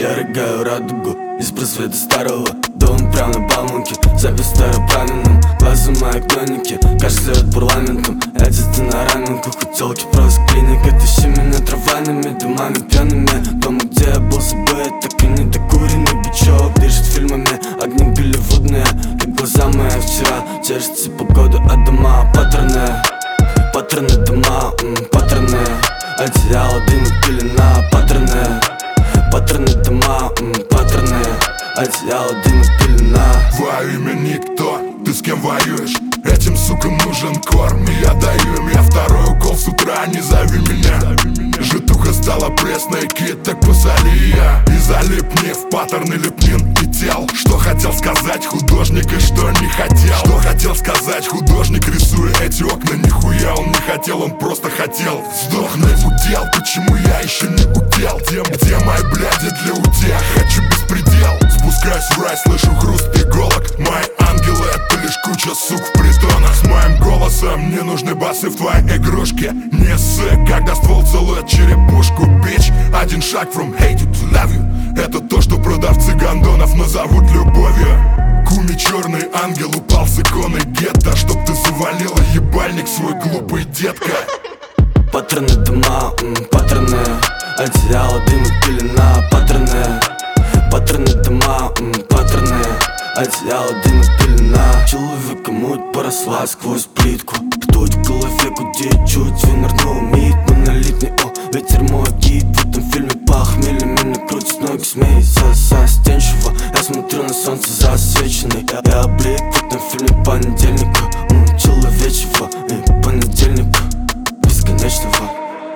Я рыгаю радугу из просвета старого дома прям на Бауманке. Запись старопраненым, глаза мои клоники, кажется от парламентом. Я где-то на раменках, у телки просто клиник. Это щеменно траваными, домами пьяными. Дома, где я был собой, так и не докуренный бичок. Дышит фильмами, огни голливудные, как глаза мои вчера. Чешется погода, а дома паттерны. Паттерны дома, паттерны. Одеяло, дым и пелена, паттерны. Паттерны дома, паттерны. Одеяло, дым и пелена. Во имя никто, ты с кем воюешь? Этим сукам нужен корм, и я даю им. Я второй укол с утра, не зови меня. Житуха стала пресной, кит, так посоли я. И залипни в паттерны лепнин и тел. Что хотел сказать художник и что не хотел? Что хотел сказать художник, рисуя эти окна? Нихуя он не хотел, он просто хотел сдохнуть. Удел, почему я еще не удел? Где мои бляди для утех? Хочу беспредел. Спускаюсь в рай, слышу хруст иголок. Мои ангелы, это лишь куча сук в притонах. С моим голосом не нужны басы в твоей игрушке. Не ссы, когда ствол целует черепушку. Бич, один шаг from hate you to love you. Это то, что продавцы гондонов назовут любовью. Куми, черный ангел упал с иконы гетто, чтоб ты завалила ебальник свой, глупый детка. Паттерны дома, паттерны. Одеяло, дым и пелена, паттерны. Паттерны дома, паттерны. Одеяло, дым и пелена. Человека муть поросла сквозь плитку. Ртуть в голове гудит, чуть винорного мид. Монолитный, ветер мой гид. В этом фильме похмелье меня крутит ноги, смеется застенчиво. Я смотрю на солнце засвеченный. Я облик в этом фильме понедельника, человечего и понедельника бесконечного.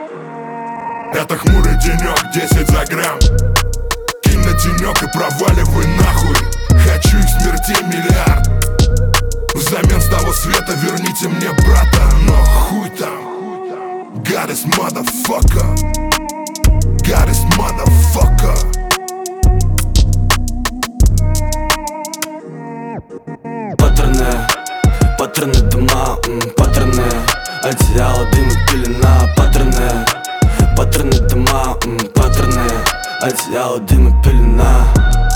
Это хмурый денек, 10 за грамм. Кинь на тенек и проваливай нахуй. Хочу их смертей миллиард. Взамен с того света верните мне брата. Но хуй там. God is motherfucker. God is motherfucker. Паттерны, паттерны дома, паттерны. Одеяло, дым и пелена, паттерны. Паттерны дома, паттерны. Одеяло, дым и пелена.